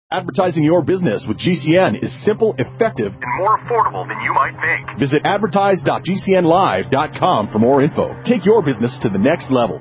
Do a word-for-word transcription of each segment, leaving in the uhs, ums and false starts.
Advertising your business with G C N is simple, effective, and more affordable than you might think. Visit advertise dot g c n live dot com for more info. Take your business to the next level.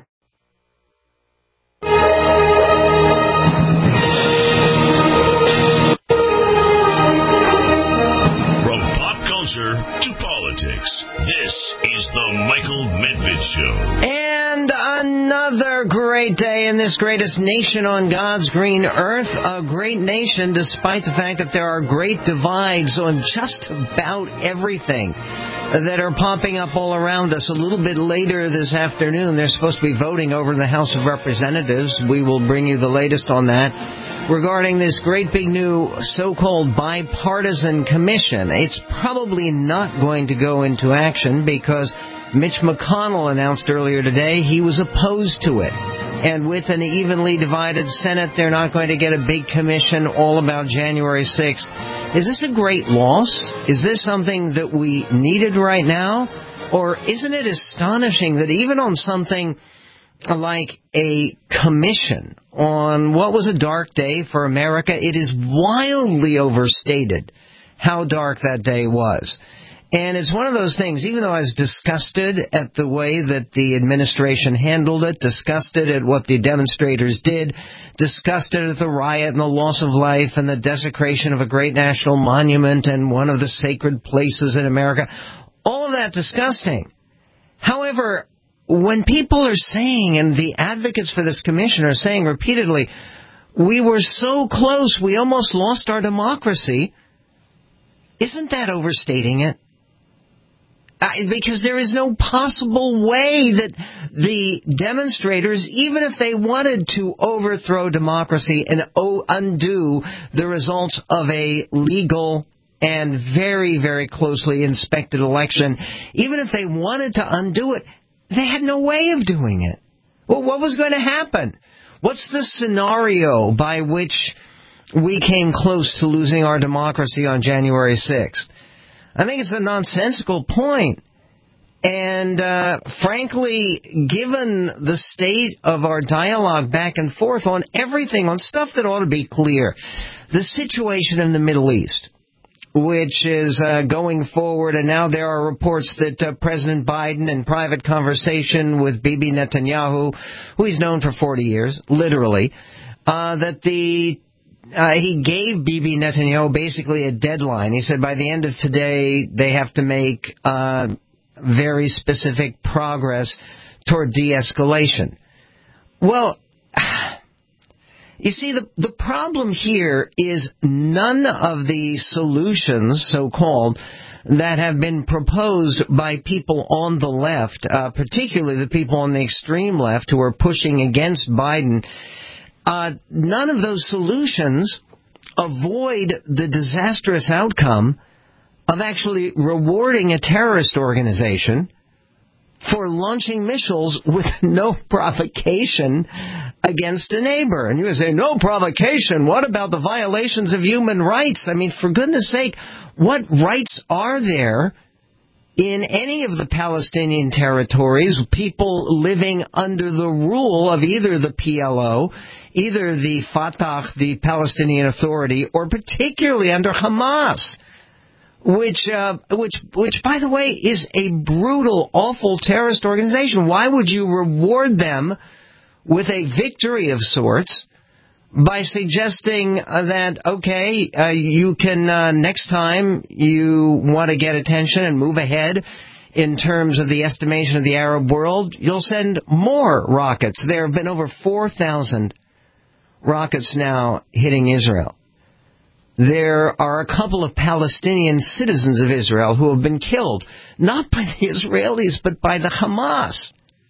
From pop culture to politics, this is the Michael Medved Show. And another great day in this greatest nation on God's green earth. A great nation despite the fact that there are great divides on just about everything that are popping up all around us. A little bit later this afternoon, they're supposed to be voting over in the House of Representatives. We will bring you the latest on that regarding this great big new so-called bipartisan commission. It's probably not going to go into action because Mitch McConnell announced earlier today he was opposed to it. And with an evenly divided Senate, they're not going to get a big commission all about January sixth. Is this a great loss? Is this something that we needed right now? Or isn't it astonishing that even on something like a commission on what was a dark day for America, it is wildly overstated how dark that day was. And it's one of those things, even though I was disgusted at the way that the administration handled it, disgusted at what the demonstrators did, disgusted at the riot and the loss of life and the desecration of a great national monument and one of the sacred places in America, all of that disgusting. However, when people are saying, and the advocates for this commission are saying repeatedly, we were so close, we almost lost our democracy, isn't that overstating it? Uh, because there is no possible way that the demonstrators, even if they wanted to overthrow democracy and o- undo the results of a legal and very, very closely inspected election, even if they wanted to undo it, they had no way of doing it. Well, what was going to happen? What's the scenario by which we came close to losing our democracy on January sixth? I think it's a nonsensical point. And uh, frankly, given the state of our dialogue back and forth on everything, on stuff that ought to be clear, the situation in the Middle East, which is uh, going forward, and now there are reports that uh, President Biden, in private conversation with Bibi Netanyahu, who he's known for forty years, literally, uh, that the Uh, he gave Bibi Netanyahu basically a deadline. He said by the end of today, they have to make uh, very specific progress toward de-escalation. Well, you see, the, the problem here is none of the solutions, so-called, that have been proposed by people on the left, uh, particularly the people on the extreme left who are pushing against Biden, Uh, none of those solutions avoid the disastrous outcome of actually rewarding a terrorist organization for launching missiles with no provocation against a neighbor. And you would say, no provocation? What about the violations of human rights? I mean, for goodness sake, what rights are there in any of the Palestinian territories, people living under the rule of either the P L O, either the Fatah, the Palestinian Authority, or particularly under Hamas, which, uh, which, which, by the way, is a brutal, awful terrorist organization. Why would you reward them with a victory of sorts by suggesting uh, that, okay, uh, you can, uh, next time you want to get attention and move ahead in terms of the estimation of the Arab world, you'll send more rockets. There have been over four thousand rockets now hitting Israel. There are a couple of Palestinian citizens of Israel who have been killed, not by the Israelis, but by the Hamas,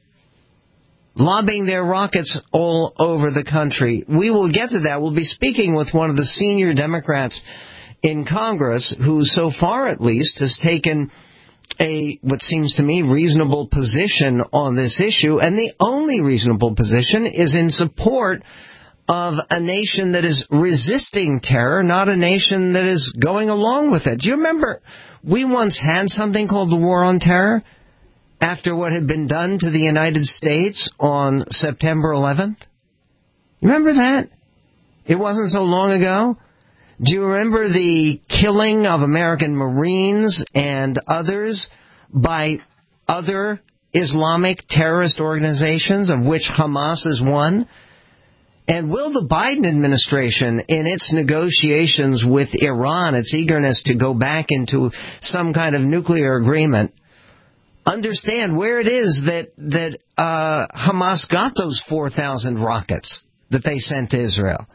lobbing their rockets all over the country. We will get to that. We'll be speaking with one of the senior Democrats in Congress who, so far at least, has taken a, what seems to me, reasonable position on this issue. And the only reasonable position is in support of a nation that is resisting terror, not a nation that is going along with it. Do you remember we once had something called the War on Terror after what had been done to the United States on September eleventh? You remember that? It wasn't so long ago. Do you remember the killing of American Marines and others by other Islamic terrorist organizations, of which Hamas is one? And will the Biden administration, in its negotiations with Iran, its eagerness to go back into some kind of nuclear agreement, understand where it is that that uh, Hamas got those four thousand rockets that they sent to Israel?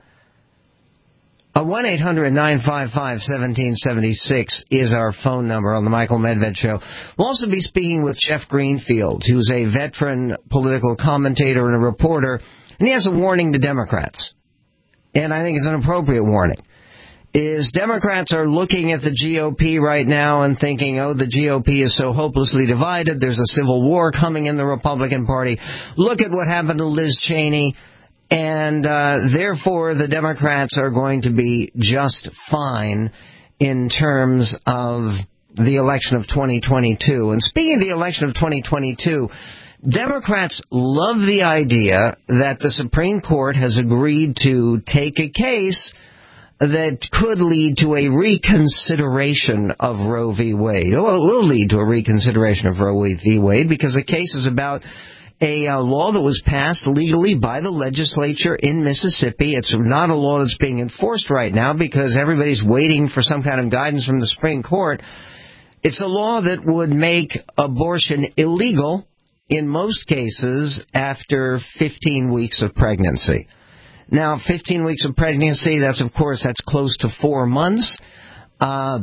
Uh, one eight hundred nine five five one seven seven six is our phone number on the Michael Medved Show. We'll also be speaking with Jeff Greenfield, who's a veteran political commentator and a reporter, and he has a warning to Democrats. And I think it's an appropriate warning. Is Democrats are looking at the G O P right now and thinking, oh, the G O P is so hopelessly divided, there's a civil war coming in the Republican Party. Look at what happened to Liz Cheney. And uh, therefore, the Democrats are going to be just fine in terms of the election of twenty twenty-two. And speaking of the election of twenty twenty-two, Democrats love the idea that the Supreme Court has agreed to take a case that could lead to a reconsideration of Roe v. Wade. Well, it will lead to a reconsideration of Roe v. Wade because the case is about a uh, law that was passed legally by the legislature in Mississippi. It's not a law that's being enforced right now because everybody's waiting for some kind of guidance from the Supreme Court. It's a law that would make abortion illegal in most cases after fifteen weeks of pregnancy. Now, fifteen weeks of pregnancy, that's, of course, that's close to four months. Uh,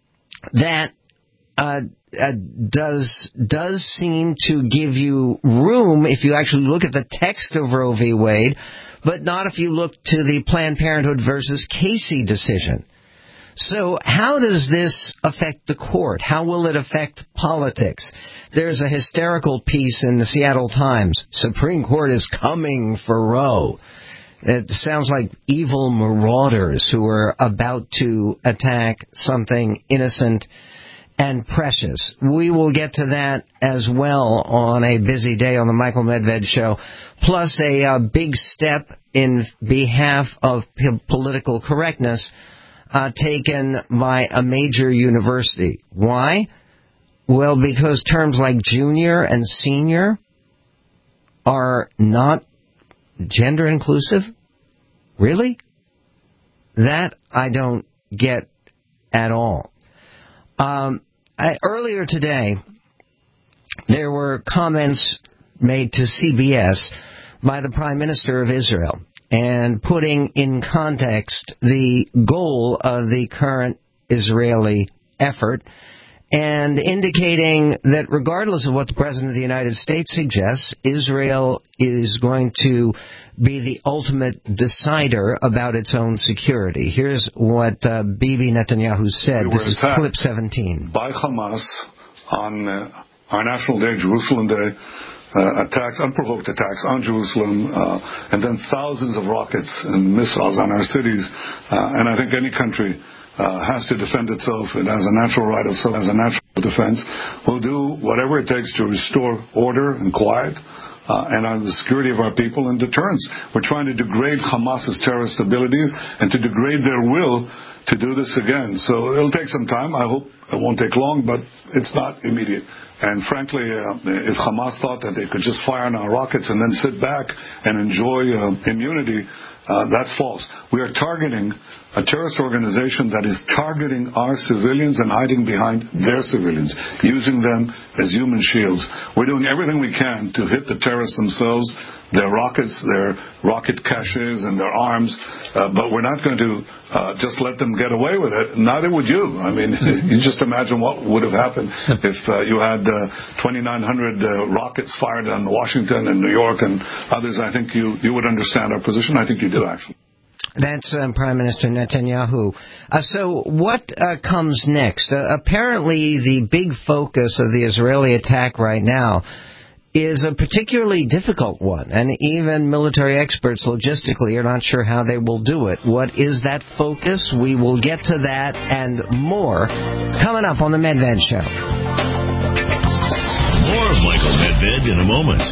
that uh Uh, does does seem to give you room if you actually look at the text of Roe v. Wade, but not if you look to the Planned Parenthood versus Casey decision. So how does this affect the court? How will it affect politics? There's a hysterical piece in the Seattle Times. Supreme Court is coming for Roe. It sounds like evil marauders who are about to attack something innocent and precious. We will get to that as well on a busy day on the Michael Medved Show, plus a uh, big step in behalf of p- political correctness uh, taken by a major university. Why? Well, because terms like junior and senior are not gender inclusive? Really? That I don't get at all. Um, I, earlier today, there were comments made to C B S by the Prime Minister of Israel, and putting in context the goal of the current Israeli effort, and indicating that regardless of what the President of the United States suggests, Israel is going to be the ultimate decider about its own security. Here's what uh, Bibi Netanyahu said. We this is clip seventeen. By Hamas on uh, our National Day, Jerusalem Day, uh, attacks, unprovoked attacks on Jerusalem, uh, and then thousands of rockets and missiles on our cities. Uh, and I think any country Uh, has to defend itself. It has a natural right of self, has a natural defense. We'll do whatever it takes to restore order and quiet uh, and on the security of our people and deterrence. We're trying to degrade Hamas's terrorist abilities and to degrade their will to do this again. So it'll take some time. I hope it won't take long, but it's not immediate. And frankly, uh, if Hamas thought that they could just fire on our rockets and then sit back and enjoy uh, immunity, Uh, that's false. We are targeting a terrorist organization that is targeting our civilians and hiding behind their civilians, using them as human shields. We're doing everything we can to hit the terrorists themselves, their rockets, their rocket caches, and their arms, uh, but we're not going to uh, just let them get away with it. Neither would you. I mean, you just imagine what would have happened if uh, you had uh, twenty-nine hundred uh, rockets fired on Washington and New York and others. I think you, you would understand our position. I think you do, actually. That's uh, Prime Minister Netanyahu. Uh, so what uh, comes next? Uh, apparently the big focus of the Israeli attack right now is a particularly difficult one, and even military experts logistically are not sure how they will do it. What is that focus? We will get to that and more coming up on the Medved Show. More of Michael Medved in a moment.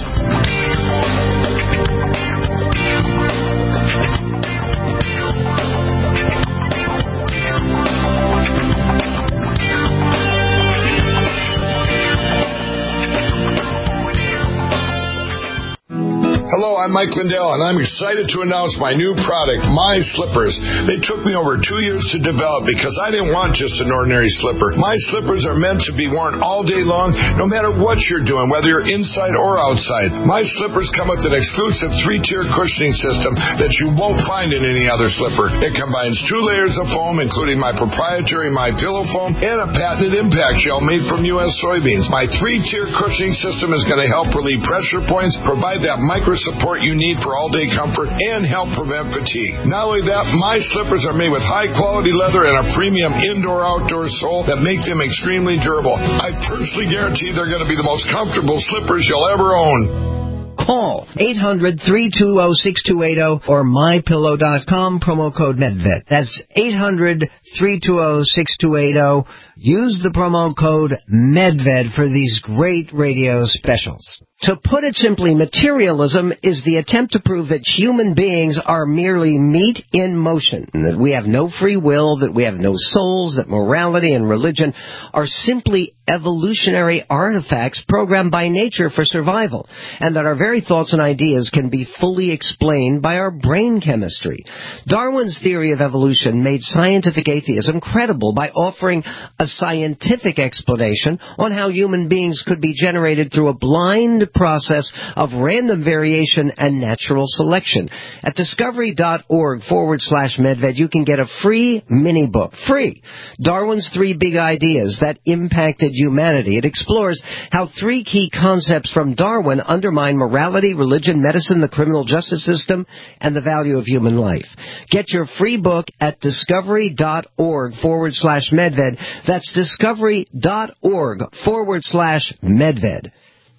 I'm Mike Lindell, and I'm excited to announce my new product, My Slippers. They took me over two years to develop because I didn't want just an ordinary slipper. My Slippers are meant to be worn all day long, no matter what you're doing, whether you're inside or outside. My Slippers come with an exclusive three-tier cushioning system that you won't find in any other slipper. It combines two layers of foam, including my proprietary My Pillow foam and a patented impact gel made from U S soybeans. My three-tier cushioning system is going to help relieve pressure points, provide that micro support you need for all-day comfort, and help prevent fatigue. Not only that, My Slippers are made with high-quality leather and a premium indoor-outdoor sole that makes them extremely durable. I personally guarantee they're going to be the most comfortable slippers you'll ever own. Call eight hundred, three two zero, six two eight zero or my pillow dot com, promo code MedVet. That's eight hundred, three two zero, six two eight zero. Use the promo code MedVet for these great radio specials. To put it simply, materialism is the attempt to prove that human beings are merely meat in motion, that we have no free will, that we have no souls, that morality and religion are simply evolutionary artifacts programmed by nature for survival, and that our very thoughts and ideas can be fully explained by our brain chemistry. Darwin's theory of evolution made scientific atheism credible by offering a scientific explanation on how human beings could be generated through a blind process of random variation and natural selection. At discovery.org forward slash medved, you can get a free mini book, free, Darwin's Three Big Ideas That Impacted Humanity. It explores how three key concepts from Darwin undermine morality, religion, medicine, the criminal justice system, and the value of human life. Get your free book at discovery.org forward slash medved. That's discovery.org forward slash medved.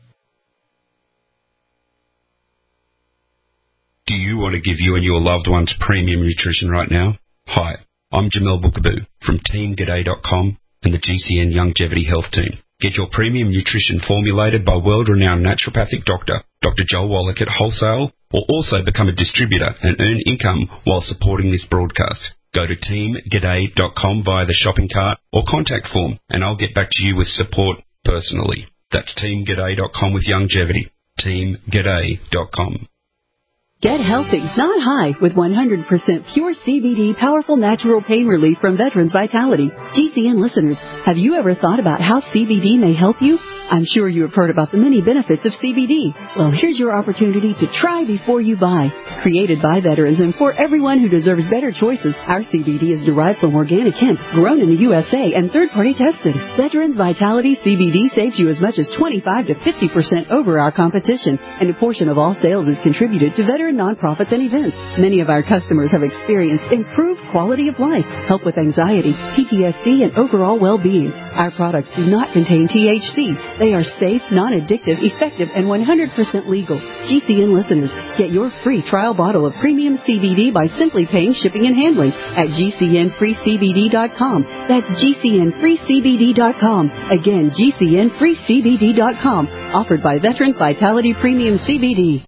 Do you want to give you and your loved ones premium nutrition right now? Hi, I'm Jamel Bookaboo from team g'day dot com and the G C N Longevity Health Team. Get your premium nutrition formulated by world-renowned naturopathic doctor, Doctor Joel Wallach at wholesale, or also become a distributor and earn income while supporting this broadcast. Go to team g'day dot com via the shopping cart or contact form, and I'll get back to you with support personally. That's team g'day dot com with longevity. team g'day dot com. Get healthy, not high, with one hundred percent pure C B D powerful natural pain relief from Veterans Vitality. G C N listeners, have you ever thought about how C B D may help you? I'm sure you have heard about the many benefits of C B D. Well, here's your opportunity to try before you buy. Created by veterans and for everyone who deserves better choices, our C B D is derived from organic hemp, grown in the U S A, and third-party tested. Veterans Vitality C B D saves you as much as twenty-five to fifty percent over our competition, and a portion of all sales is contributed to veteran nonprofits and events. Many of our customers have experienced improved quality of life, help with anxiety, P T S D, and overall well-being. Our products do not contain T H C. They are safe, non-addictive, effective, and one hundred percent legal. G C N listeners, get your free trial bottle of premium C B D by simply paying shipping and handling at G C N free C B D dot com. That's G C N free C B D dot com. Again, G C N free C B D dot com. Offered by Veterans Vitality Premium C B D.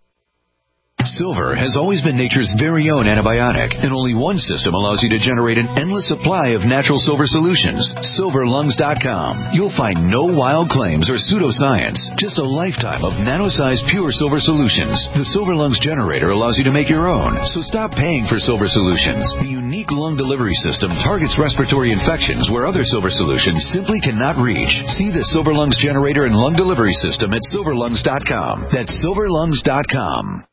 Silver has always been nature's very own antibiotic, and only one system allows you to generate an endless supply of natural silver solutions. silver lungs dot com. You'll find no wild claims or pseudoscience, just a lifetime of nano-sized pure silver solutions. The Silver Lungs generator allows you to make your own, so stop paying for silver solutions. The unique lung delivery system targets respiratory infections where other silver solutions simply cannot reach. See the Silver Lungs generator and lung delivery system at silver lungs dot com. That's silver lungs dot com.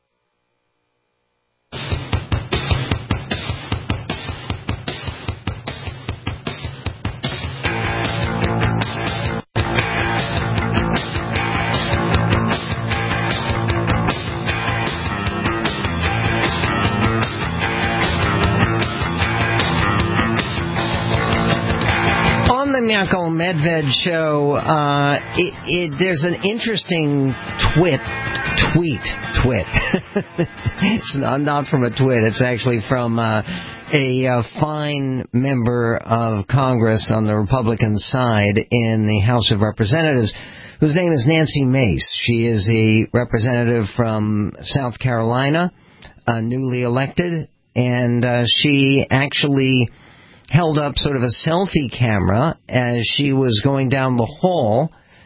Michael Medved show, uh, it, it, there's an interesting twit, tweet, twit. It's not, not from a twit. It's actually from uh, a uh, fine member of Congress on the Republican side in the House of Representatives, whose name is Nancy Mace. She is a representative from South Carolina, uh, newly elected, and uh, she actually held up sort of a selfie camera as she was going down the hall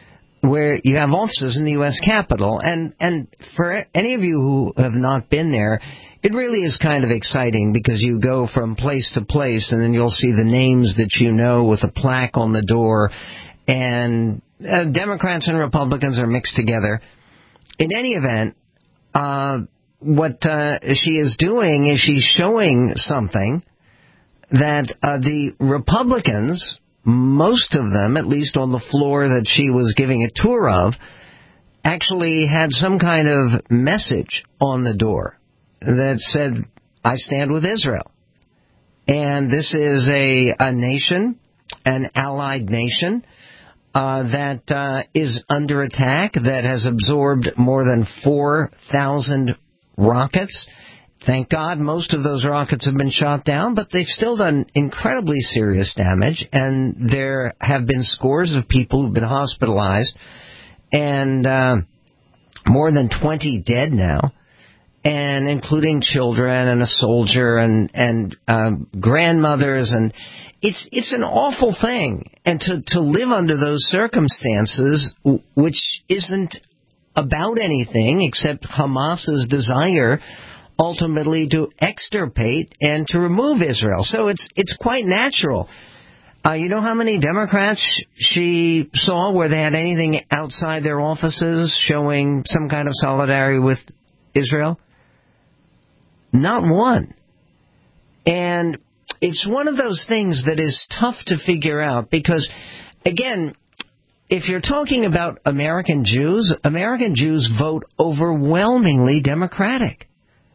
where you have offices in the U S Capitol. And, and for any of you who have not been there, it really is kind of exciting because you go from place to place and then you'll see the names that you know with a plaque on the door. And uh, Democrats and Republicans are mixed together. In any event, uh, what uh, she is doing is she's showing something that uh, the Republicans, most of them, at least on the floor that she was giving a tour of, actually had some kind of message on the door that said, I stand with Israel. And this is a, a nation, an allied nation, uh, that uh, is under attack, that has absorbed more than four thousand rockets. Thank God most of those rockets have been shot down, but they've still done incredibly serious damage, and there have been scores of people who've been hospitalized, and uh, more than twenty dead now, and including children and a soldier and and um, grandmothers, and it's it's an awful thing. And to to live under those circumstances, which isn't about anything except Hamas's desire ultimately to extirpate and to remove Israel. So it's it's quite natural. Uh, you know how many Democrats she saw where they had anything outside their offices showing some kind of solidarity with Israel? Not one. And it's one of those things that is tough to figure out because, again, if you're talking about American Jews, American Jews vote overwhelmingly Democratic.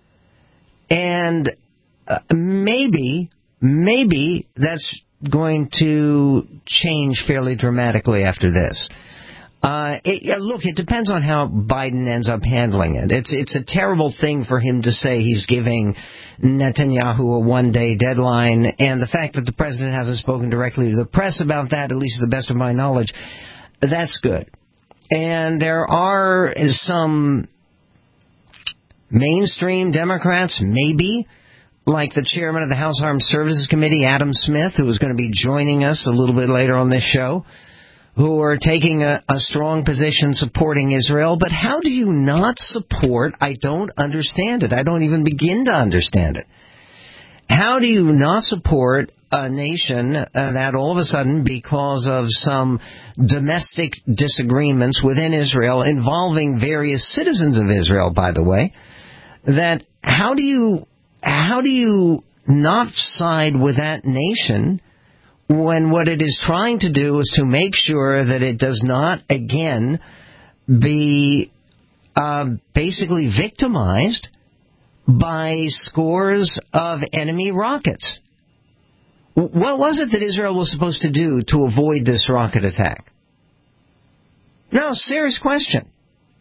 And uh, maybe, maybe that's going to change fairly dramatically after this. Uh, it, look, it depends on how Biden ends up handling it. It's it's a terrible thing for him to say he's giving Netanyahu a one-day deadline, and the fact that the president hasn't spoken directly to the press about that, at least to the best of my knowledge, that's good. And there are some mainstream Democrats, maybe, like the chairman of the House Armed Services Committee, Adam Smith, who is going to be joining us a little bit later on this show, who are taking a, a strong position supporting Israel. But how do you not support? I don't understand it. I don't even begin to understand it. How do you not support a nation uh, that all of a sudden, because of some domestic disagreements within Israel involving various citizens of Israel, by the way, that how do you how do you not side with that nation when what it is trying to do is to make sure that it does not again be uh, basically victimized by scores of enemy rockets? What was it that Israel was supposed to do to avoid this rocket attack? No, serious question.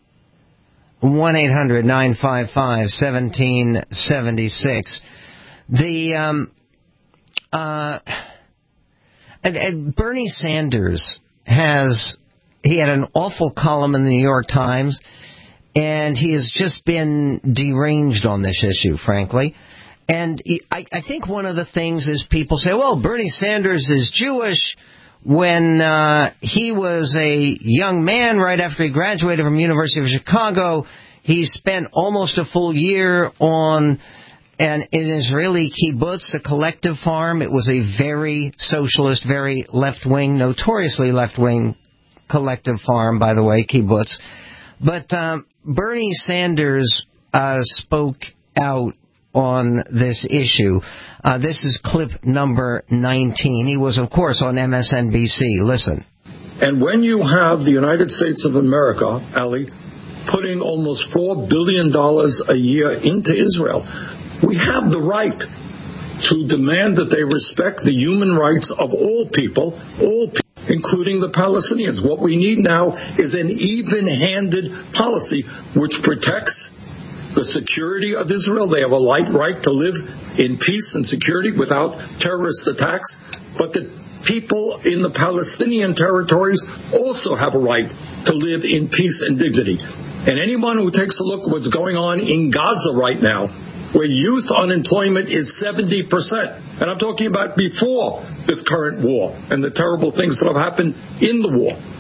one eight hundred nine five five one seven seven six. The, um, uh, and, and Bernie Sanders has, he had an awful column in the New York Times, and he has just been deranged on this issue, frankly. And I, I think one of the things is people say, well, Bernie Sanders is Jewish. When uh, he was a young man right after he graduated from University of Chicago, he spent almost a full year on an, an Israeli kibbutz, a collective farm. It was a very socialist, very left-wing, notoriously left-wing collective farm, by the way, kibbutz. But um, Bernie Sanders uh, spoke out on this issue. Uh, this is clip number nineteen. He was, of course, on M S N B C. Listen. And when you have the United States of America, Ali, putting almost four billion dollars a year into Israel, we have the right to demand that they respect the human rights of all people, all people, including the Palestinians. What we need now is an even-handed policy which protects the security of Israel. They have a right to live in peace and security without terrorist attacks. But the people in the Palestinian territories also have a right to live in peace and dignity. And anyone who takes a look at what's going on in Gaza right now, where youth unemployment is seventy percent, and I'm talking about before this current war and the terrible things that have happened in the war.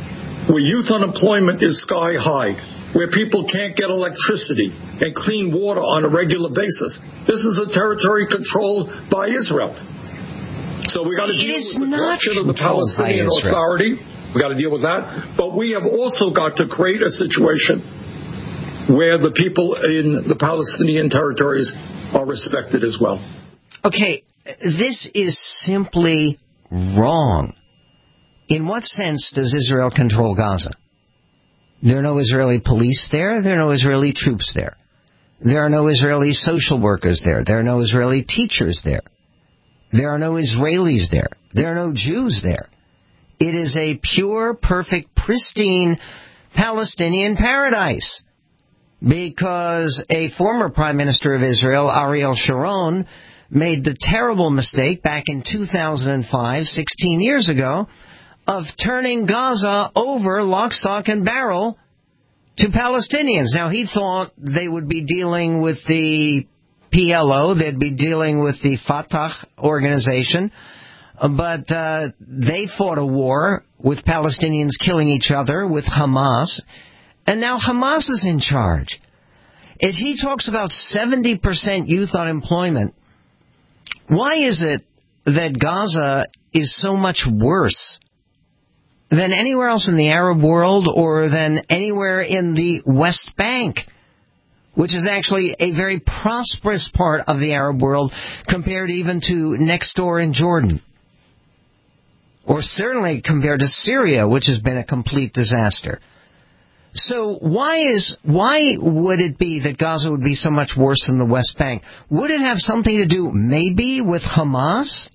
where youth unemployment is sky high, where people can't get electricity and clean water on a regular basis. This is a territory controlled by Israel. So we got to deal with the corruption of the Palestinian Authority. We got to deal with that. But we have also got to create a situation where the people in the Palestinian territories are respected as well. Okay, this is simply wrong. In what sense does Israel control Gaza? There are no Israeli police there. There are no Israeli troops there. There are no Israeli social workers there. There are no Israeli teachers there. There are no Israelis there. There are no Jews there. It is a pure, perfect, pristine Palestinian paradise. Because a former Prime Minister of Israel, Ariel Sharon, made the terrible mistake back in two thousand five, sixteen years ago, of turning Gaza over lock, stock, and barrel to Palestinians. Now, he thought they would be dealing with the P L O, they'd be dealing with the Fatah organization, but uh, they fought a war with Palestinians killing each other, with Hamas, and now Hamas is in charge. As he talks about seventy percent youth unemployment, why is it that Gaza is so much worse than anywhere else in the Arab world or than anywhere in the West Bank, which is actually a very prosperous part of the Arab world compared even to next door in Jordan? Or certainly compared to Syria, which has been a complete disaster. So why is why would it be that Gaza would be so much worse than the West Bank? Would it have something to do maybe with Hamas?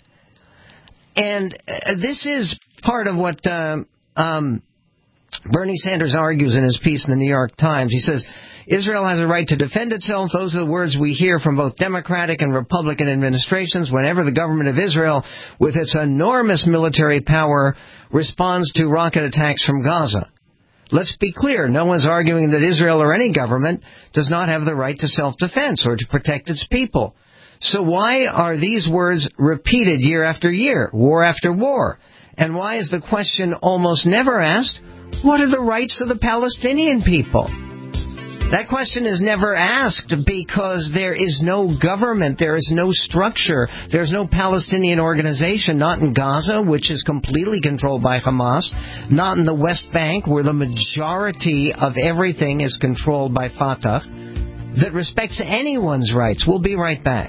And uh, this is part of what um, um, Bernie Sanders argues in his piece in the New York Times. He says, Israel has a right to defend itself. Those are the words we hear from both Democratic and Republican administrations whenever the government of Israel, with its enormous military power, responds to rocket attacks from Gaza. Let's be clear, no one's arguing that Israel or any government does not have the right to self-defense or to protect its people. So why are these words repeated year after year, war after war? And why is the question almost never asked, what are the rights of the Palestinian people? That question is never asked because there is no government, there is no structure, there's no Palestinian organization, not in Gaza, which is completely controlled by Hamas, not in the West Bank, where the majority of everything is controlled by Fatah, that respects anyone's rights. We'll be right back.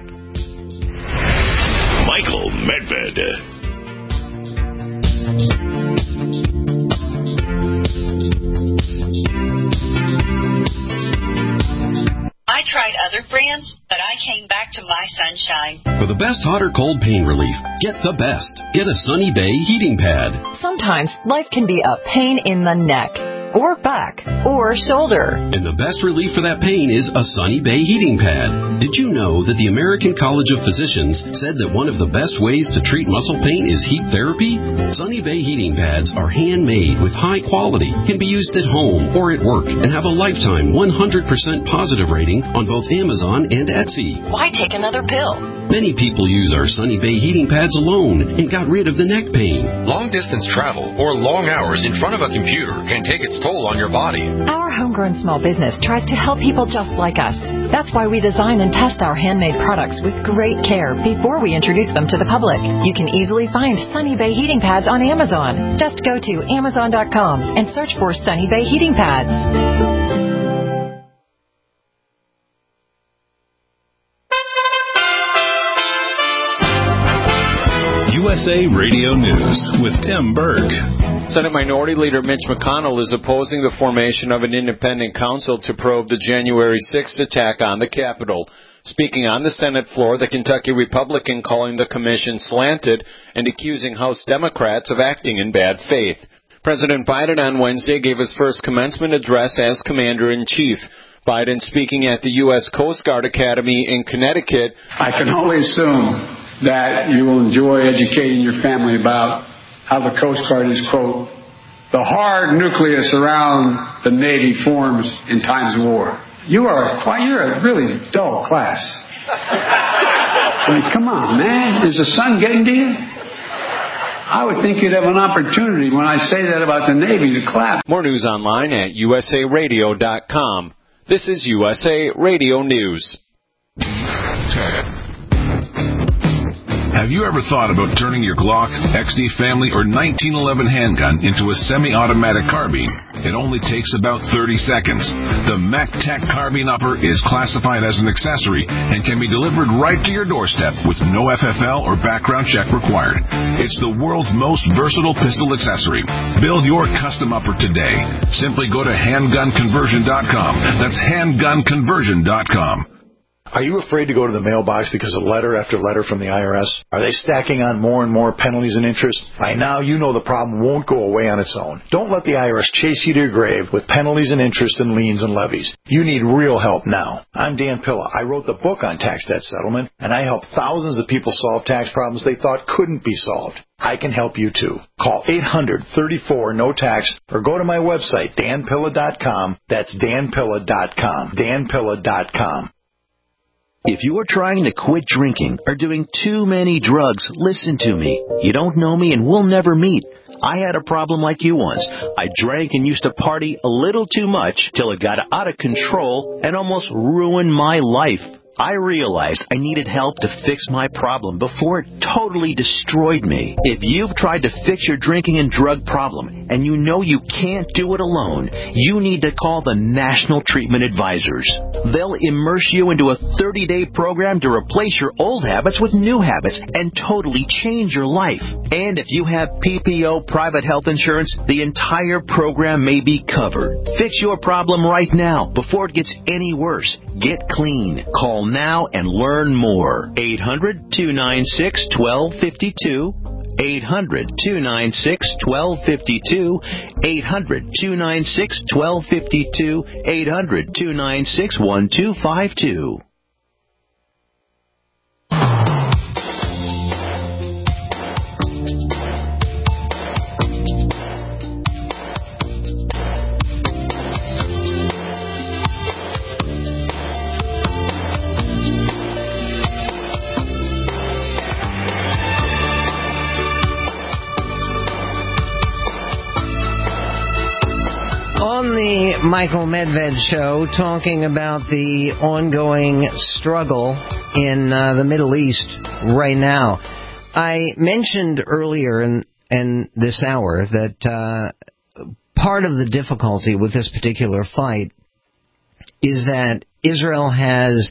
Michael Medved. I tried other brands, but I came back to My Sunshine. For the best hot or cold pain relief, get the best. Get a Sunny Bay heating pad. Sometimes life can be a pain in the neck, or back, or shoulder. And the best relief for that pain is a Sunny Bay heating pad. Did you know that the American College of Physicians said that one of the best ways to treat muscle pain is heat therapy? Sunny Bay heating pads are handmade with high quality, can be used at home or at work, and have a lifetime one hundred percent positive rating on both Amazon and Etsy. Why take another pill? Many people use our Sunny Bay heating pads alone and got rid of the neck pain. Long-distance travel or long hours in front of a computer can take its toll on your body. Our homegrown small business tries to help people just like us. That's why we design and test our handmade products with great care before we introduce them to the public. You can easily find Sunny Bay heating pads on Amazon. Just go to amazon dot com and search for Sunny Bay heating pads. U S A Radio News with Tim Berg. Senate Minority Leader Mitch McConnell is opposing the formation of an independent counsel to probe the January sixth attack on the Capitol. Speaking on the Senate floor, the Kentucky Republican calling the commission slanted and accusing House Democrats of acting in bad faith. President Biden on Wednesday gave his first commencement address as Commander-in-Chief. Biden speaking at the U S Coast Guard Academy in Connecticut. I can only assume that you will enjoy educating your family about how the Coast Guard is, quote, the hard nucleus around the Navy forms in times of war. You are quite, you're a really dull class. I mean, come on, man. Is the sun getting to you? I would think you'd have an opportunity when I say that about the Navy to clap. More news online at U S A radio dot com. This is U S A Radio News. Have you ever thought about turning your Glock, X D Family, or nineteen eleven handgun into a semi-automatic carbine? It only takes about thirty seconds. The MacTac Carbine Upper is classified as an accessory and can be delivered right to your doorstep with no F F L or background check required. It's the world's most versatile pistol accessory. Build your custom upper today. Simply go to handgun conversion dot com. That's handgun conversion dot com. Are you afraid to go to the mailbox because of letter after letter from the I R S? Are they stacking on more and more penalties and interest? By now, you know the problem won't go away on its own. Don't let the I R S chase you to your grave with penalties and interest and liens and levies. You need real help now. I'm Dan Pilla. I wrote the book on tax debt settlement, and I help thousands of people solve tax problems they thought couldn't be solved. I can help you too. Call eight hundred, thirty-four, no tax or go to my website, dan pilla dot com. That's dan pilla dot com. dan pilla dot com. If you are trying to quit drinking or doing too many drugs, listen to me. You don't know me and we'll never meet. I had a problem like you once. I drank and used to party a little too much till it got out of control and almost ruined my life. I realized I needed help to fix my problem before it totally destroyed me. If you've tried to fix your drinking and drug problem and you know you can't do it alone, you need to call the National Treatment Advisors. They'll immerse you into a thirty-day program to replace your old habits with new habits and totally change your life. And if you have P P O private health insurance, the entire program may be covered. Fix your problem right now before it gets any worse. Get clean. Call now and learn more. eight hundred, two nine six, one two five two. eight hundred, two nine six, one two five two. eight hundred, two nine six, one two five two. eight hundred, two nine six, one two five two. On the Michael Medved Show, talking about the ongoing struggle in uh, the Middle East right now. I mentioned earlier in, in this hour that uh, part of the difficulty with this particular fight is that Israel has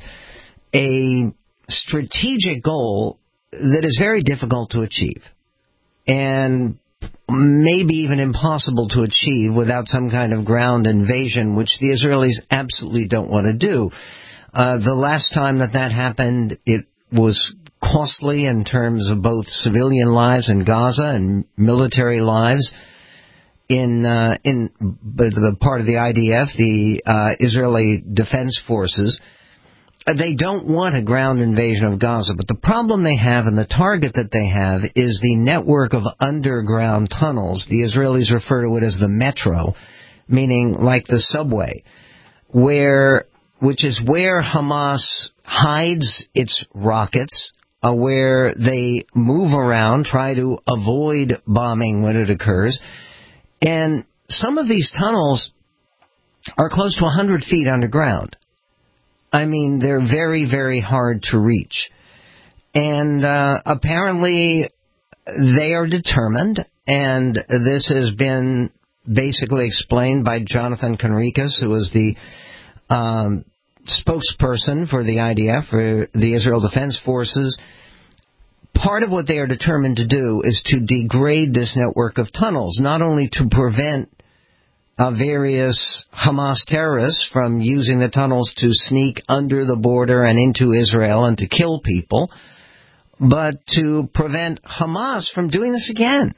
a strategic goal that is very difficult to achieve, and maybe even impossible to achieve without some kind of ground invasion, which the Israelis absolutely don't want to do. Uh, the last time that that happened, it was costly in terms of both civilian lives in Gaza and military lives in uh, in the part of the I D F, the uh, Israeli Defense Forces. They don't want a ground invasion of Gaza, but the problem they have and the target that they have is the network of underground tunnels. The Israelis refer to it as the metro, meaning like the subway, where which is where Hamas hides its rockets, uh, where they move around, try to avoid bombing when it occurs. And some of these tunnels are close to one hundred feet underground. I mean, they're very, very hard to reach. And uh, apparently they are determined, and this has been basically explained by Jonathan Conricus, who is the um, spokesperson for the I D F, for the Israel Defense Forces. Part of what they are determined to do is to degrade this network of tunnels, not only to prevent Uh, various Hamas terrorists from using the tunnels to sneak under the border and into Israel and to kill people, but to prevent Hamas from doing this again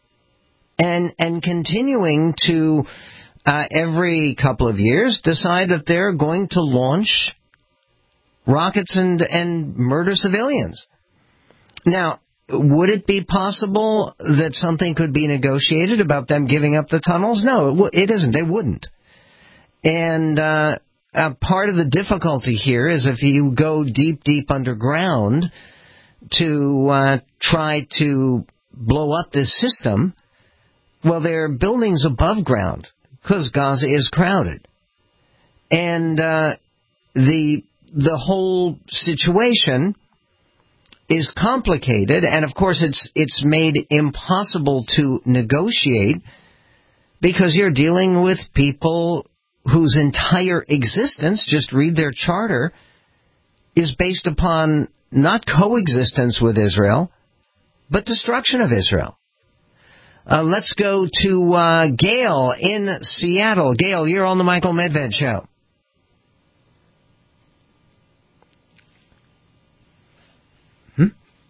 and and continuing to uh, every couple of years decide that they're going to launch rockets and and murder civilians. Now, would it be possible that something could be negotiated about them giving up the tunnels? No, it, w- it isn't. They wouldn't. And uh, uh, part of the difficulty here is if you go deep, deep underground to uh, try to blow up this system, well, there are buildings above ground because Gaza is crowded. And uh, the the whole situation is complicated, and of course it's it's made impossible to negotiate because you're dealing with people whose entire existence, just read their charter, is based upon not coexistence with Israel, but destruction of Israel. Uh, let's go to uh, Gail in Seattle. Gail, you're on the Michael Medved Show. Hmm?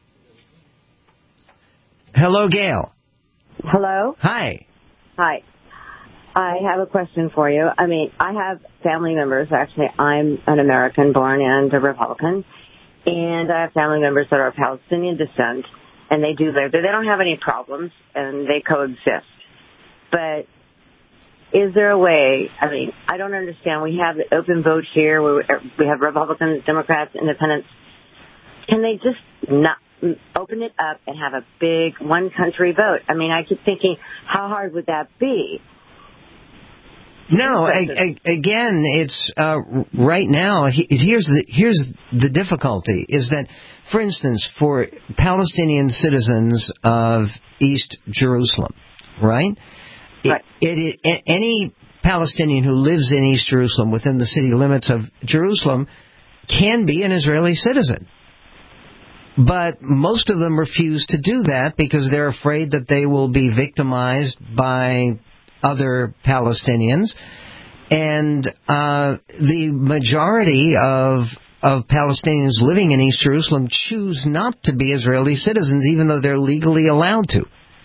Hello, Gail. Hello? Hi. Hi. I have a question for you. I mean, I have family members. Actually, I'm an American born and a Republican. And I have family members that are of Palestinian descent. And they do live there. They don't have any problems, and they coexist. But is there a way, I mean, I don't understand. We have the open vote here. We have Republicans, Democrats, Independents. Can they just not open it up and have a big one-country vote? I mean, I keep thinking, how hard would that be? No, I, I, again, it's uh, right now. He, here's the here's the difficulty: is that, for instance, for Palestinian citizens of East Jerusalem, right? right. It, it, any Palestinian who lives in East Jerusalem within the city limits of Jerusalem can be an Israeli citizen. But most of them refuse to do that because they're afraid that they will be victimized by other Palestinians, and uh, the majority of of Palestinians living in East Jerusalem choose not to be Israeli citizens, even though they're legally allowed to.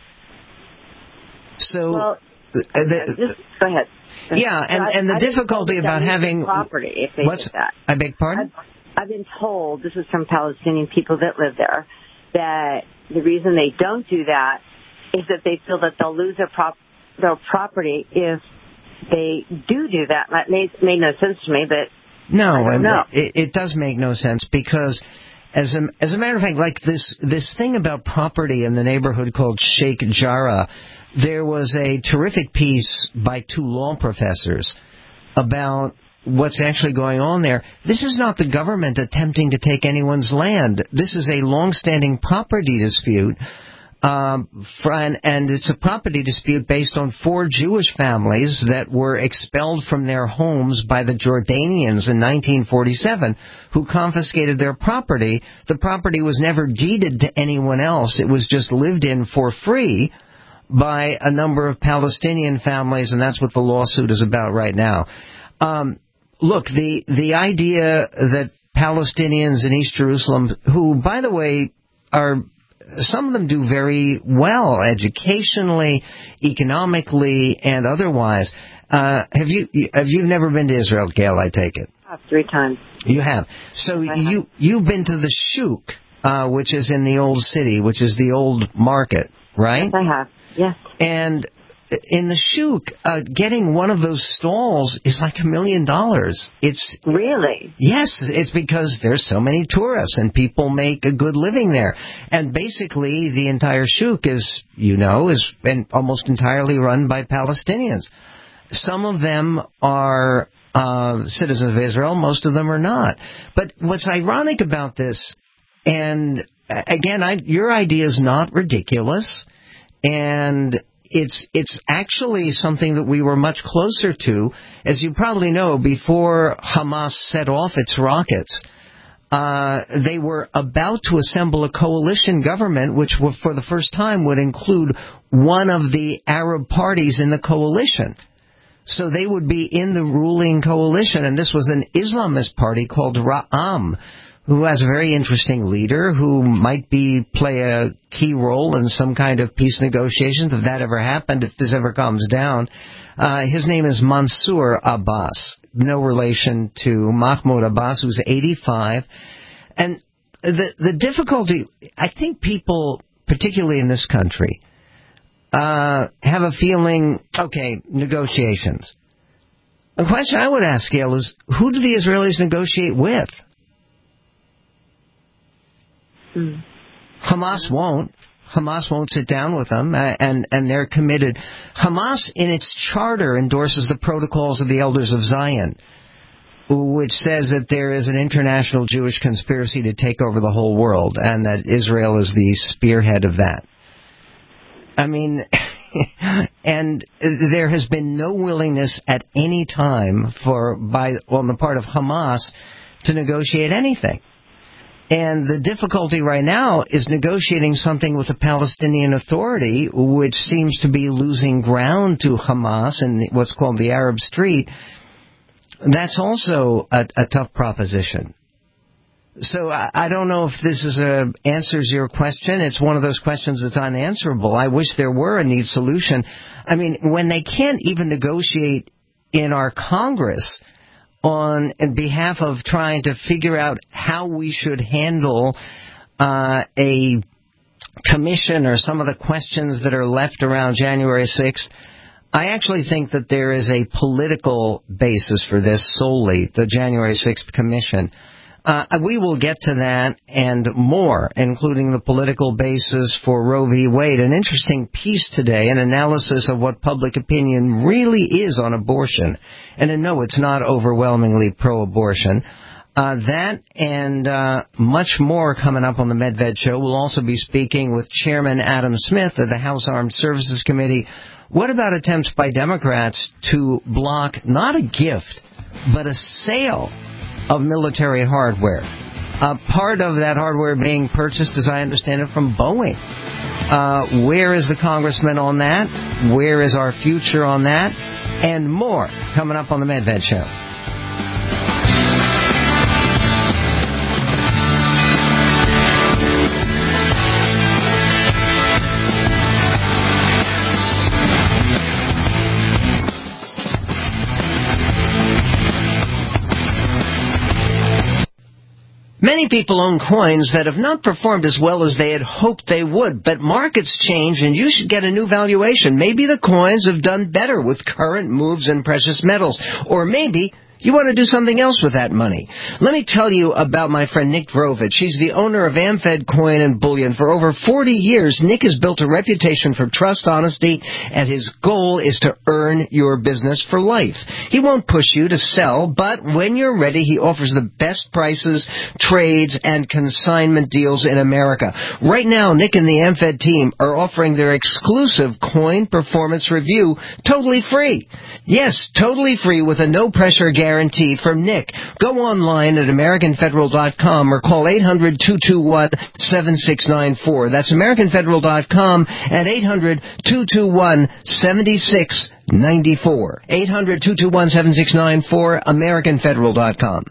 So, well, uh, the, just go ahead. Yeah, and, I, and the I difficulty about having property, if they what's did that. I beg pardon? I've, I've been told, this is from Palestinian people that live there, that the reason they don't do that is that they feel that they'll lose their property. their property if they do do that. That made, made no sense to me, but no, I don't know. It, it does make no sense because, as a, as a matter of fact, like this, this thing about property in the neighborhood called Sheikh Jarrah, there was a terrific piece by two law professors about what's actually going on there. This is not the government attempting to take anyone's land. This is a long-standing property dispute. Um, and it's a property dispute based on four Jewish families that were expelled from their homes by the Jordanians in nineteen forty-seven, who confiscated their property. The property was never deeded to anyone else. It was just lived in for free by a number of Palestinian families, and that's what the lawsuit is about right now. Um, look, the, the idea that Palestinians in East Jerusalem, who, by the way, are... some of them do very well educationally, economically, and otherwise. Uh, have you have you never been to Israel, Gail? I take it. Uh, three times. You have. So I you have. you've been to the Shuk, uh, which is in the old city, which is the old market, right? Yes, I have. Yes. And in the Shuk, uh, getting one of those stalls is like a million dollars. It's really yes. It's because there's so many tourists and people make a good living there. And basically, the entire Shuk is, you know, is almost entirely run by Palestinians. Some of them are uh, citizens of Israel. Most of them are not. But what's ironic about this, and again, I, your idea is not ridiculous, and It's it's actually something that we were much closer to. As you probably know, before Hamas set off its rockets, uh, they were about to assemble a coalition government, which were, for the first time would include one of the Arab parties in the coalition. So they would be in the ruling coalition, and this was an Islamist party called Ra'am, who has a very interesting leader who might be play a key role in some kind of peace negotiations, if that ever happened, if this ever comes down. Uh, his name is Mansour Abbas, no relation to Mahmoud Abbas, who's eighty-five. And the the difficulty, I think people, particularly in this country, uh, have a feeling, okay, negotiations. The question I would ask, Gail, is who do the Israelis negotiate with? Mm. Hamas won't. Hamas won't sit down with them, uh, and, and they're committed. Hamas, in its charter, endorses the Protocols of the Elders of Zion, which says that there is an international Jewish conspiracy to take over the whole world, and that Israel is the spearhead of that. I mean, and there has been no willingness at any time for by on the part of Hamas to negotiate anything. And the difficulty right now is negotiating something with the Palestinian Authority, which seems to be losing ground to Hamas in what's called the Arab Street. That's also a, a tough proposition. So I, I don't know if this is a, answers your question. It's one of those questions that's unanswerable. I wish there were a neat solution. I mean, when they can't even negotiate in our Congress on behalf of trying to figure out how we should handle uh, a commission or some of the questions that are left around January sixth, I actually think that there is a political basis for this solely, the January sixth commission. Uh, we will get to that and more, including the political basis for Roe v. Wade. An interesting piece today, an analysis of what public opinion really is on abortion. And no, it's not overwhelmingly pro-abortion. Uh, that and uh, much more coming up on the Medved Show. We'll also be speaking with Chairman Adam Smith of the House Armed Services Committee. What about attempts by Democrats to block not a gift, but a sale of military hardware? Uh, part of that hardware being purchased, as I understand it, from Boeing. Uh, where is the congressman on that? Where is our future on that? And more coming up on the Medved Show. Many people own coins that have not performed as well as they had hoped they would, but markets change and you should get a new valuation. Maybe the coins have done better with current moves in precious metals, or maybe you want to do something else with that money. Let me tell you about my friend Nick Vrovich. He's the owner of AmFed Coin and Bullion. For over forty years, Nick has built a reputation for trust, honesty, and his goal is to earn your business for life. He won't push you to sell, but when you're ready, he offers the best prices, trades, and consignment deals in America. Right now, Nick and the AmFed team are offering their exclusive coin performance review totally free. Yes, totally free with a no-pressure guarantee from Nick. Go online at American Federal dot com or call eight hundred, two two one, seven six nine four. That's American Federal dot com at eight hundred, two two one, seven six nine four. eight hundred, two two one, seven six nine four, American Federal dot com.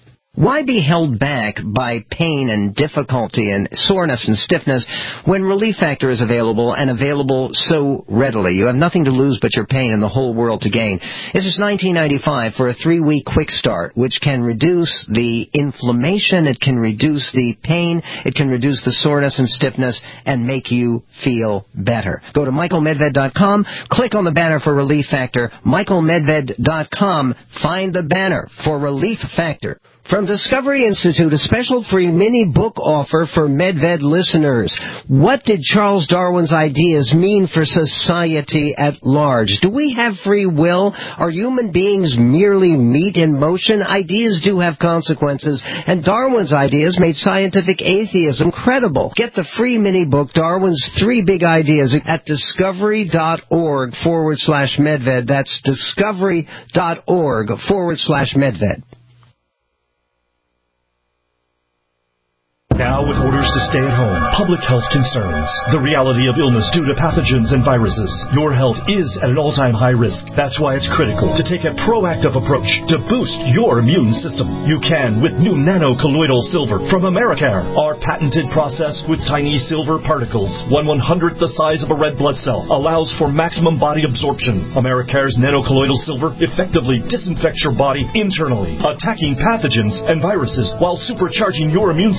Why be held back by pain and difficulty and soreness and stiffness when Relief Factor is available and available so readily? You have nothing to lose but your pain and the whole world to gain. This is nineteen ninety-five for a three-week quick start, which can reduce the inflammation, it can reduce the pain, it can reduce the soreness and stiffness, and make you feel better. Go to Michael Medved dot com, click on the banner for Relief Factor, Michael Medved dot com, find the banner for Relief Factor. From Discovery Institute, a special free mini book offer for Medved listeners. What did Charles Darwin's ideas mean for society at large? Do we have free will? Are human beings merely meat in motion? Ideas do have consequences, and Darwin's ideas made scientific atheism credible. Get the free mini book, Darwin's Three Big Ideas, at discovery.org forward slash Medved. That's discovery.org forward slash Medved. Now, with orders to stay at home, public health concerns, the reality of illness due to pathogens and viruses, your health is at an all-time high risk. That's why it's critical to take a proactive approach to boost your immune system. You can with new nano-colloidal silver from Americare. Our patented process with tiny silver particles, one one-hundredth the size of a red blood cell, allows for maximum body absorption. Americare's nano-colloidal silver effectively disinfects your body internally, attacking pathogens and viruses while supercharging your immune system.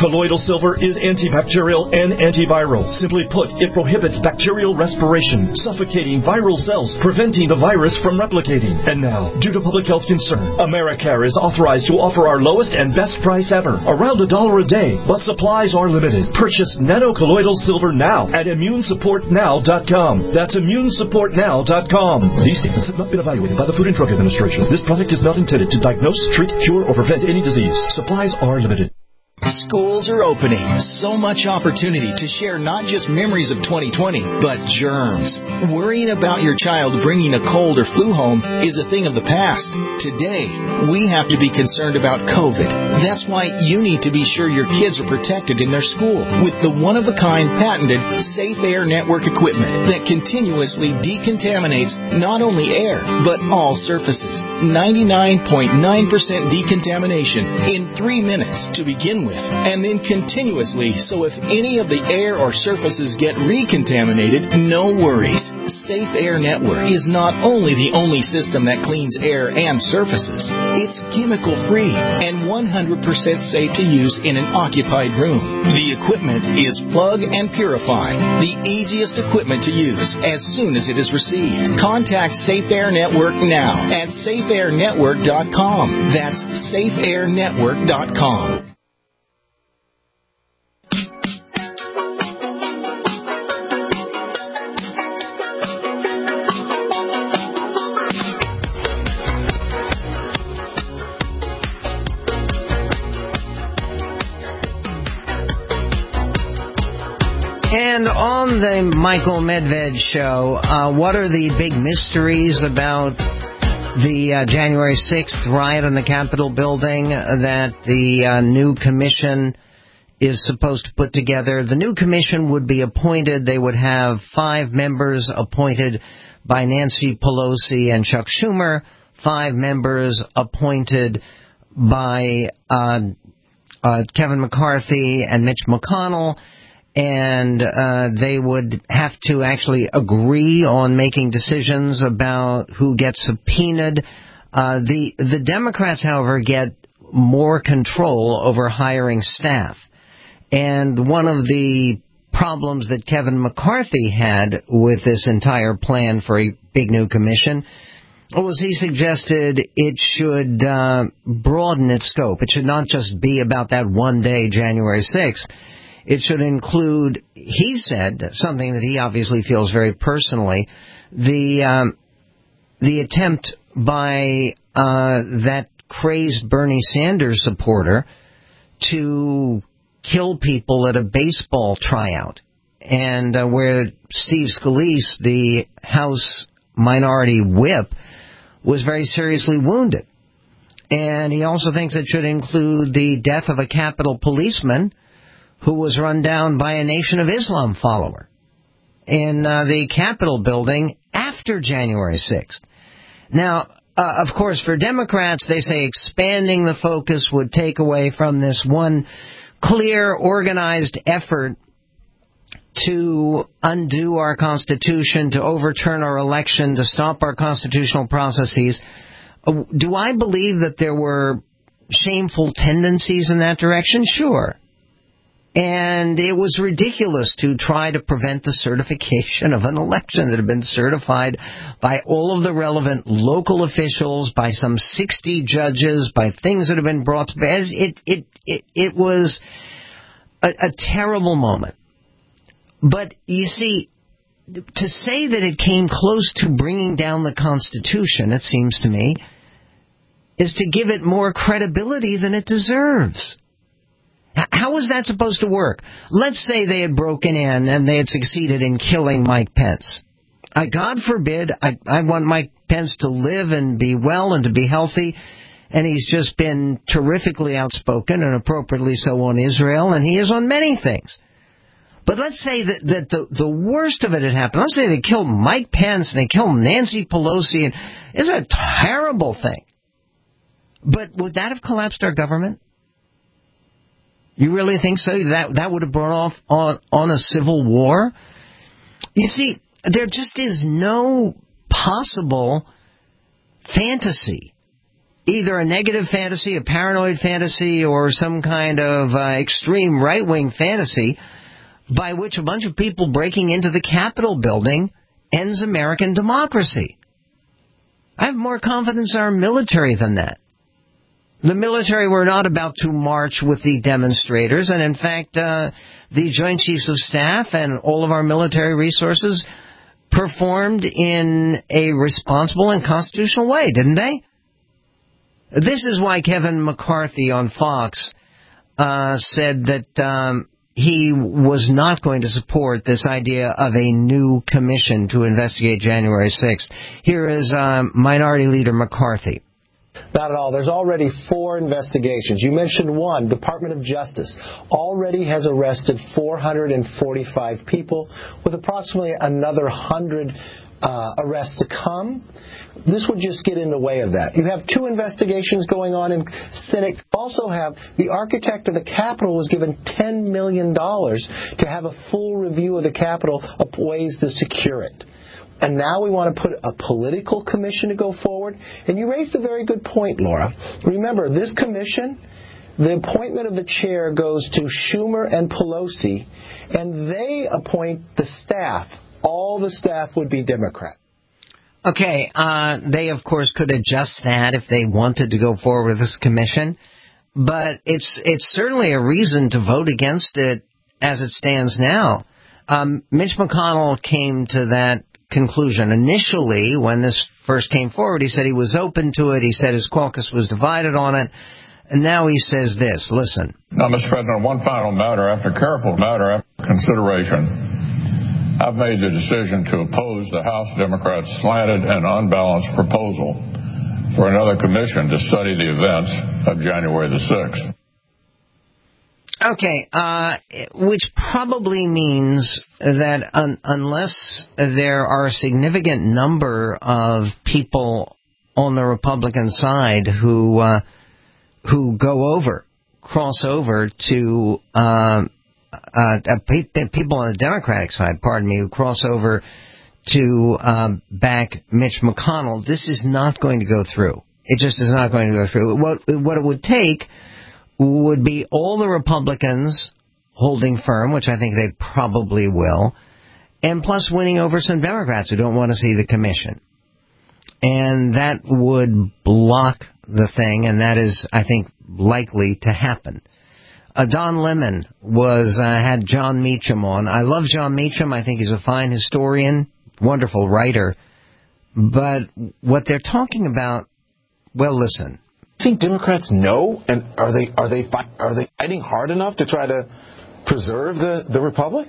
Colloidal silver is antibacterial and antiviral. Simply put, it prohibits bacterial respiration, suffocating viral cells, preventing the virus from replicating. And now, due to public health concern, Americare is authorized to offer our lowest and best price ever, around a dollar a day, but supplies are limited. Purchase nanocolloidal silver now at immune support now dot com. That's immune support now dot com. These statements have not been evaluated by the Food and Drug Administration. This product is not intended to diagnose, treat, cure, or prevent any disease. Supplies are limited. Schools are opening. So much opportunity to share not just memories of twenty twenty, but germs. Worrying about your child bringing a cold or flu home is a thing of the past. Today, we have to be concerned about COVID. That's why you need to be sure your kids are protected in their school with the one-of-a-kind patented Safe Air Network equipment that continuously decontaminates not only air, but all surfaces. ninety-nine point nine percent decontamination in three minutes to begin with, and then continuously, so if any of the air or surfaces get recontaminated, no worries. Safe Air Network is not only the only system that cleans air and surfaces, it's chemical-free and one hundred percent safe to use in an occupied room. The equipment is plug and purify, the easiest equipment to use as soon as it is received. Contact Safe Air Network now at safe air network dot com. That's safe air network dot com. And on the Michael Medved Show, uh, what are the big mysteries about the uh, January sixth riot on the Capitol building that the uh, new commission is supposed to put together? The new commission would be appointed. They would have five members appointed by Nancy Pelosi and Chuck Schumer, five members appointed by uh, uh, Kevin McCarthy and Mitch McConnell, and uh, they would have to actually agree on making decisions about who gets subpoenaed. Uh, the the Democrats, however, get more control over hiring staff. And one of the problems that Kevin McCarthy had with this entire plan for a big new commission was he suggested it should uh, broaden its scope. It should not just be about that one day, January sixth. It should include, he said, something that he obviously feels very personally, the um, the attempt by uh, that crazed Bernie Sanders supporter to kill people at a baseball tryout, and uh, where Steve Scalise, the House Minority Whip, was very seriously wounded. And he also thinks it should include the death of a Capitol policeman who was run down by a Nation of Islam follower in uh, the Capitol building after January sixth. Now, uh, of course, for Democrats, they say expanding the focus would take away from this one clear, organized effort to undo our Constitution, to overturn our election, to stop our constitutional processes. Uh, do I believe that there were shameful tendencies in that direction? Sure. And it was ridiculous to try to prevent the certification of an election that had been certified by all of the relevant local officials, by some sixty judges, by things that have been brought to bear. It, it, it, it was a, a terrible moment. But, you see, to say that it came close to bringing down the Constitution, it seems to me, is to give it more credibility than it deserves. How is that supposed to work? Let's say they had broken in and they had succeeded in killing Mike Pence. I, God forbid, I, I want Mike Pence to live and be well and to be healthy, and he's just been terrifically outspoken and appropriately so on Israel, and he is on many things. But let's say that, that the, the worst of it had happened. Let's say they killed Mike Pence and they killed Nancy Pelosi, and it's a terrible thing. But would that have collapsed our government? You really think so? That that would have brought off on, on a civil war? You see, there just is no possible fantasy either a negative fantasy, a paranoid fantasy, or some kind of uh, extreme right-wing fantasy by which a bunch of people breaking into the Capitol building ends American democracy. I have more confidence in our military than that. The military were not about to march with the demonstrators, and in fact, uh, the Joint Chiefs of Staff and all of our military resources performed in a responsible and constitutional way, didn't they? This is why Kevin McCarthy on Fox uh, said that um, he was not going to support this idea of a new commission to investigate January sixth. Here is uh, Minority Leader McCarthy. Not at all. There's already four investigations. You mentioned one. Department of Justice already has arrested four hundred forty-five people, with approximately another one hundred uh, arrests to come. This would just get in the way of that. You have two investigations going on in Senate. You also have the architect of the Capitol was given ten million dollars to have a full review of the Capitol of ways to secure it. And now we want to put a political commission to go forward. And you raised a very good point, Laura. Remember, this commission, the appointment of the chair goes to Schumer and Pelosi, and they appoint the staff. All the staff would be Democrat. Okay, uh, they, of course, could adjust that if they wanted to go forward with this commission. But it's it's certainly a reason to vote against it as it stands now. Um, Mitch McConnell came to that conclusion. Initially, when this first came forward, he said he was open to it. He said his caucus was divided on it. And now he says this. Listen. Now, Mister President, one final matter, after careful matter, after consideration, I've made the decision to oppose the House Democrats' slanted and unbalanced proposal for another commission to study the events of January the sixth. Okay, uh, which probably means that un- unless there are a significant number of people on the Republican side who uh, who go over, cross over to uh, uh, pe- people on the Democratic side, pardon me, who cross over to um, back Mitch McConnell, this is not going to go through. It just is not going to go through. What what it would take would be all the Republicans holding firm, which I think they probably will, and plus winning over some Democrats who don't want to see the commission. And that would block the thing, and that is, I think, likely to happen. Uh, Don Lemon was uh, had John Meacham on. I love John Meacham. I think he's a fine historian, wonderful writer. But what they're talking about, well, listen. I think Democrats know, and are they are they are they fighting hard enough to try to preserve the, the republic?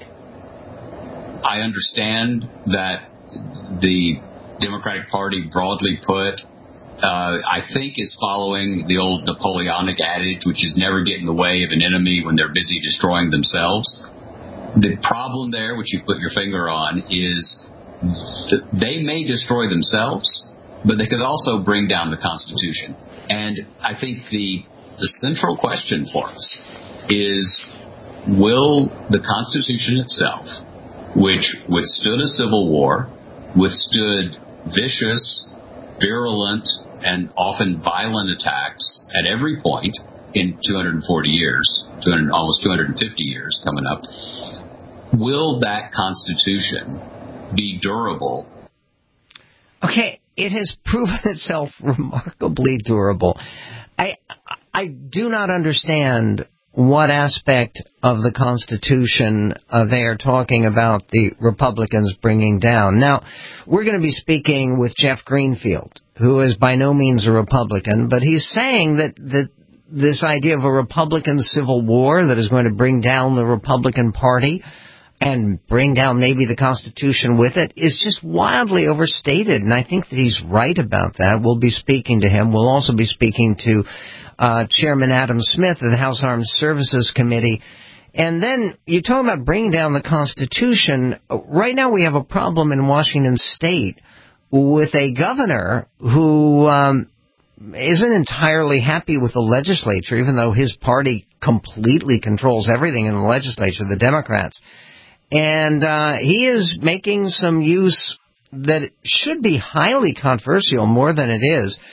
I understand that the Democratic Party, broadly put, uh, I think is following the old Napoleonic adage, which is never get in the way of an enemy when they're busy destroying themselves. The problem there, which you put your finger on, is that they may destroy themselves, but they could also bring down the Constitution. And I think the the central question for us is, will the Constitution itself, which withstood a civil war, withstood vicious, virulent, and often violent attacks at every point in two hundred forty years, two hundred, almost two hundred fifty years coming up, will that Constitution be durable? Okay. It has proven itself remarkably durable. I I do not understand what aspect of the Constitution uh, they are talking about the Republicans bringing down. Now, we're going to be speaking with Jeff Greenfield, who is by no means a Republican, but he's saying that, that this idea of a Republican civil war that is going to bring down the Republican Party and bring down maybe the Constitution with it is just wildly overstated. And I think that he's right about that. We'll be speaking to him. We'll also be speaking to uh, Chairman Adam Smith of the House Armed Services Committee. And then you talk about bringing down the Constitution. Right now we have a problem in Washington State with a governor who um, isn't entirely happy with the legislature, even though his party completely controls everything in the legislature, the Democrats. And uh, he is making some use that should be highly controversial, more than it is,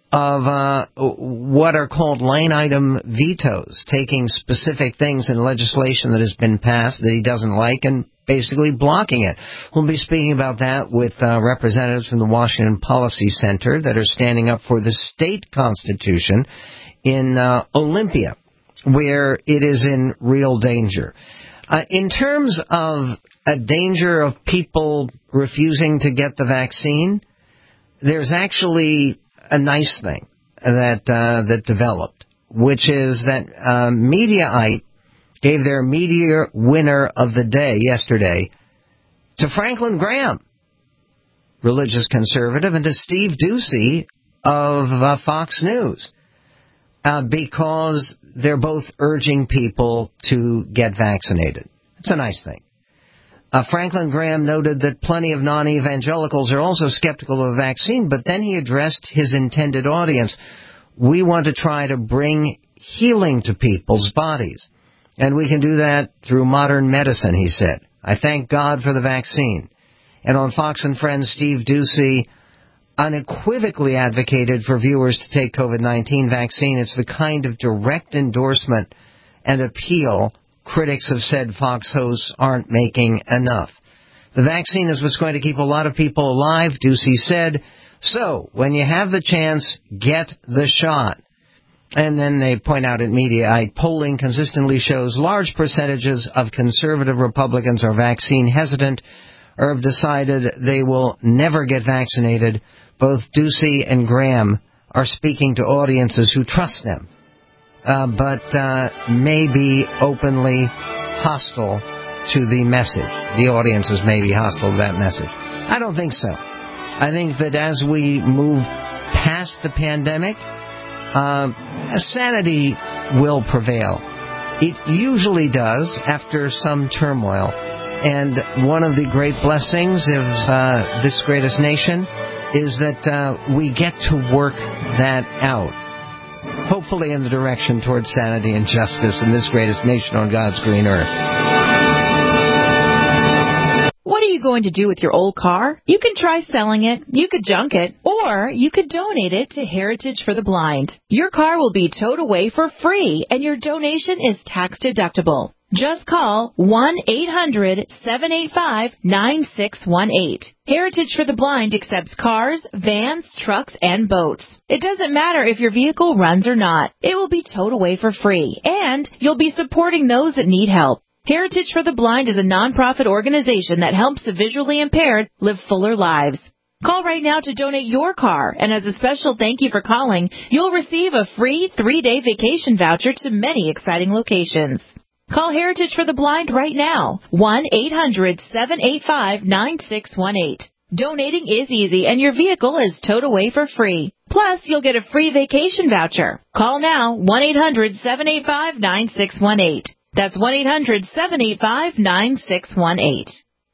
of uh, what are called line item vetoes, taking specific things in legislation that has been passed that he doesn't like and basically blocking it. We'll be speaking about that with uh, representatives from the Washington Policy Center that are standing up for the state constitution in uh, Olympia, where it is in real danger. Uh, in terms of a danger of people refusing to get the vaccine, there's actually a nice thing that uh, that developed, which is that uh, Mediaite gave their media winner of the day yesterday to Franklin Graham, religious conservative, and to Steve Doocy of uh, Fox News, uh, because they're both urging people to get vaccinated. It's a nice thing. Uh, Franklin Graham noted that plenty of non-evangelicals are also skeptical of the vaccine, but then he addressed his intended audience. We want to try to bring healing to people's bodies, and we can do that through modern medicine, he said. I thank God for the vaccine. And on Fox and Friends, Steve Doocy unequivocally advocated for viewers to take COVID nineteen vaccine. It's the kind of direct endorsement and appeal critics have said Fox hosts aren't making enough. The vaccine is what's going to keep a lot of people alive, Doocy said. So, when you have the chance, get the shot. And then they point out at Mediaite, polling consistently shows large percentages of conservative Republicans are vaccine hesitant or have decided they will never get vaccinated. Both Doocy and Graham are speaking to audiences who trust them. Uh, but uh, may be openly hostile to the message. The audiences may be hostile to that message. I don't think so. I think that as we move past the pandemic, uh, sanity will prevail. It usually does after some turmoil. And one of the great blessings of uh, this greatest nation is that uh, we get to work that out. Hopefully in the direction towards sanity and justice in this greatest nation on God's green earth. What are you going to do with your old car? You can try selling it, you could junk it, or you could donate it to Heritage for the Blind. Your car will be towed away for free, and your donation is tax deductible. Just call one eight hundred seven eight five nine six one eight. Heritage for the Blind accepts cars, vans, trucks, and boats. It doesn't matter if your vehicle runs or not. It will be towed away for free, and you'll be supporting those that need help. Heritage for the Blind is a nonprofit organization that helps the visually impaired live fuller lives. Call right now to donate your car, and as a special thank you for calling, you'll receive a free three-day vacation voucher to many exciting locations. Call Heritage for the Blind right now, one eight hundred seven eight five nine six one eight. Donating is easy, and your vehicle is towed away for free. Plus, you'll get a free vacation voucher. Call now, one eight hundred seven eight five nine six one eight. That's one eight hundred seven eight five nine six one eight.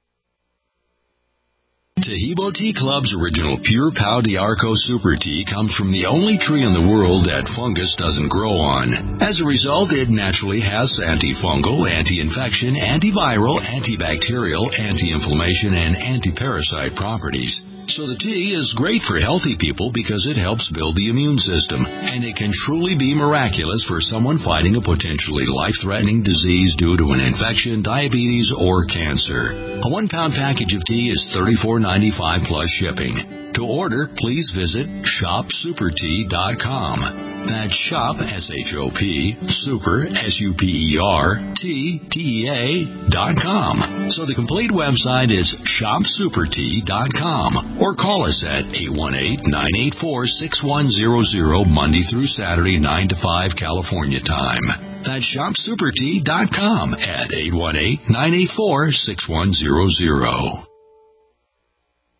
Taheebo Tea Club's original Pure Pau d'Arco Super Tea comes from the only tree in the world that fungus doesn't grow on. As a result, it naturally has antifungal, anti-infection, antiviral, antibacterial, anti-inflammation, and anti-parasite properties. So the tea is great for healthy people because it helps build the immune system, and it can truly be miraculous for someone fighting a potentially life-threatening disease due to an infection, diabetes, or cancer. A one-pound package of tea is thirty-four ninety-five plus shipping. To order, please visit shop super tea dot com. That's shop, S H O P, super, S U P E R, T, T E A, dot com. So the complete website is shop super tea dot com. Or call us at eight one eight, nine eight four, six one zero zero, Monday through Saturday, nine to five, California time. That's shop super tea dot com at eight one eight, nine eight four, six one zero zero.